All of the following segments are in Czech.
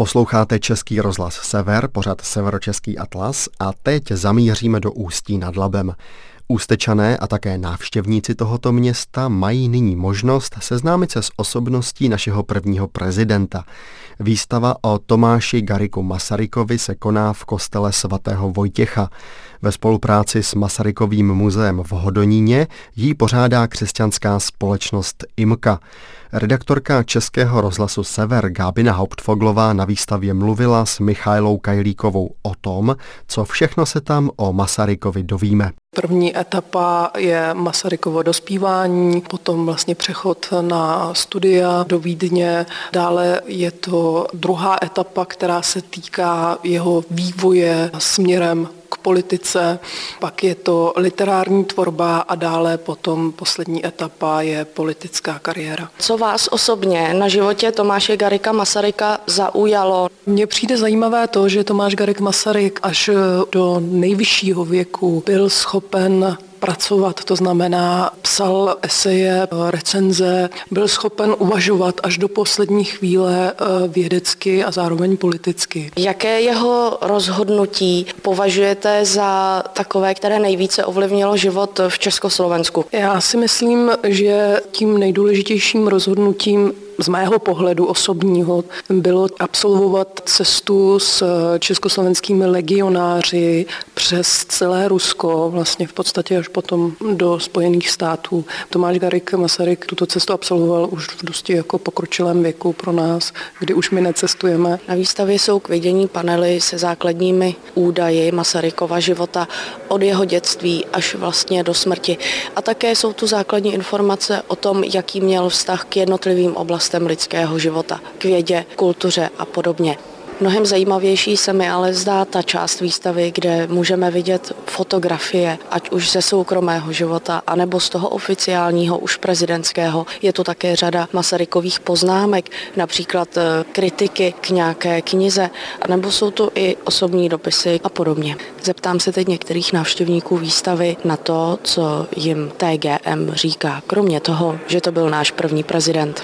Posloucháte Český rozhlas Sever, pořad Severočeský atlas a teď zamíříme do Ústí nad Labem. Ústečané a také návštěvníci tohoto města mají nyní možnost seznámit se s osobností našeho prvního prezidenta. Výstava o Tomáši Garrigu Masarykovi se koná v kostele svatého Vojtěcha. Ve spolupráci s Masarykovým muzeem v Hodoníně ji pořádá křesťanská společnost IMKA. Redaktorka Českého rozhlasu Sever Gábina Hauptfoglová na výstavě mluvila s Michailou Kajlíkovou o tom, co všechno se tam o Masarykovi dovíme. První etapa je Masarykovo dospívání, potom vlastně přechod na studia do Vídně. Dále je to druhá etapa, která se týká jeho vývoje směrem k politice, pak je to literární tvorba a dále potom poslední etapa je politická kariéra. Co vás osobně na životě Tomáše Garriga Masaryka zaujalo? Mně přijde zajímavé to, že Tomáš Garrigue Masaryk až do nejvyššího věku byl schopen pracovat, to znamená psal eseje, recenze, byl schopen uvažovat až do poslední chvíle vědecky a zároveň politicky. Jaké jeho rozhodnutí považujete za takové, které nejvíce ovlivnilo život v Československu? Já si myslím, že tím nejdůležitějším rozhodnutím z mého pohledu osobního bylo absolvovat cestu s československými legionáři přes celé Rusko, vlastně v podstatě až potom do Spojených států. Tomáš Garrigue Masaryk tuto cestu absolvoval už v dosti jako pokročilém věku pro nás, kdy už my necestujeme. Na výstavě jsou k vidění panely se základními údaji Masarykova života od jeho dětství až vlastně do smrti. A také jsou tu základní informace o tom, jaký měl vztah k jednotlivým oblastem lidského života, k vědě, kultuře a podobně. Mnohem zajímavější se mi ale zdá ta část výstavy, kde můžeme vidět fotografie, ať už ze soukromého života, anebo z toho oficiálního, už prezidentského. Je tu také řada Masarykových poznámek, například kritiky k nějaké knize, anebo jsou tu i osobní dopisy a podobně. Zeptám se teď některých návštěvníků výstavy na to, co jim TGM říká, kromě toho, že to byl náš první prezident.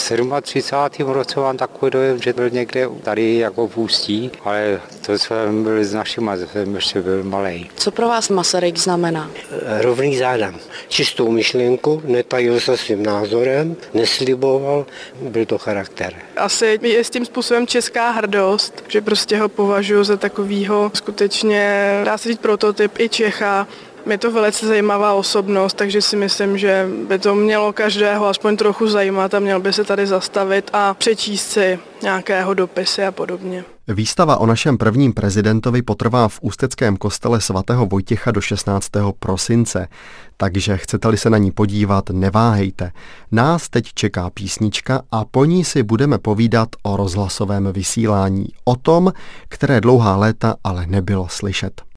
V 37. roce mám takový dojem, že byl někde tady jako v Ústí, ale to jsem byl s našima, jsem ještě byl malej. Co pro vás Masaryk znamená? Rovný zádam. Čistou myšlenku, netajil se svým názorem, nesliboval, byl to charakter. Asi je s tím způsobem česká hrdost, že prostě ho považuji za takovýho skutečně, dá se říct, prototyp i Čecha. Je to velice zajímavá osobnost, takže si myslím, že by to mělo každého aspoň trochu zajímat a měl by se tady zastavit a přečíst si nějakého dopisy a podobně. Výstava o našem prvním prezidentovi potrvá v ústeckém kostele svatého Vojtěcha do 16. prosince, takže chcete-li se na ní podívat, neváhejte. Nás teď čeká písnička a po ní si budeme povídat o rozhlasovém vysílání, o tom, které dlouhá léta ale nebylo slyšet.